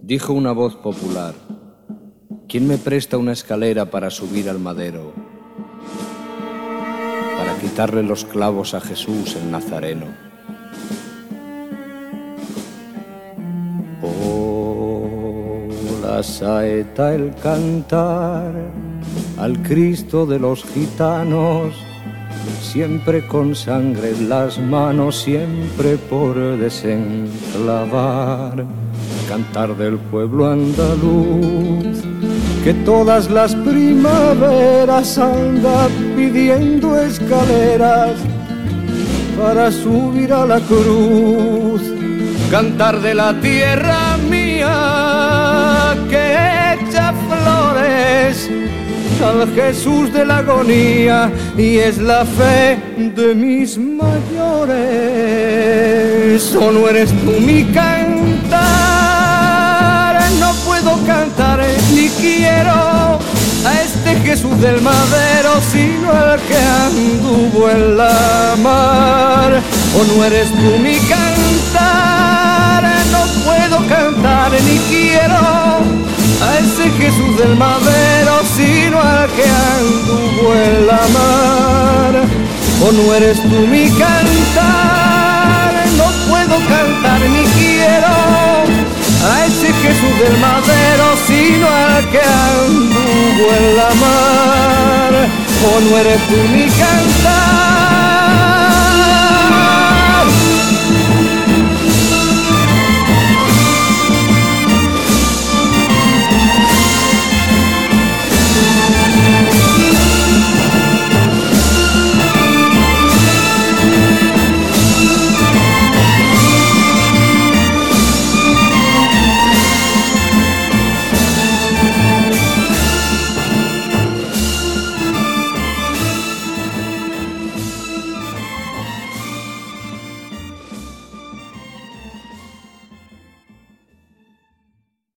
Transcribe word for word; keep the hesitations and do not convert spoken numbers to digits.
Dijo una voz popular: ¿quién me presta una escalera para subir al madero? Para quitarle los clavos a Jesús el Nazareno. Oh, la saeta, el cantar al Cristo de los gitanos, siempre con sangre en las manos, siempre por desenclavar. Cantar del pueblo andaluz, que todas las primaveras anda pidiendo escaleras para subir a la cruz. Cantar de la tierra mía, que echa flores al Jesús de la agonía, y es la fe de mis mayores. ¿O no eres tú mi cantar? No puedo cantar ni quiero a este Jesús del madero, sino al que anduvo en la mar. ¿O no eres tú mi cantar? No puedo cantar ni quiero a ese Jesús del madero, sino al que anduvo en la mar. ¿O no eres tú mi cantar? No puedo cantar ni quiero a ese Jesús del madero, sino al que anduvo en la mar. ¿O no eres tú mi cantar?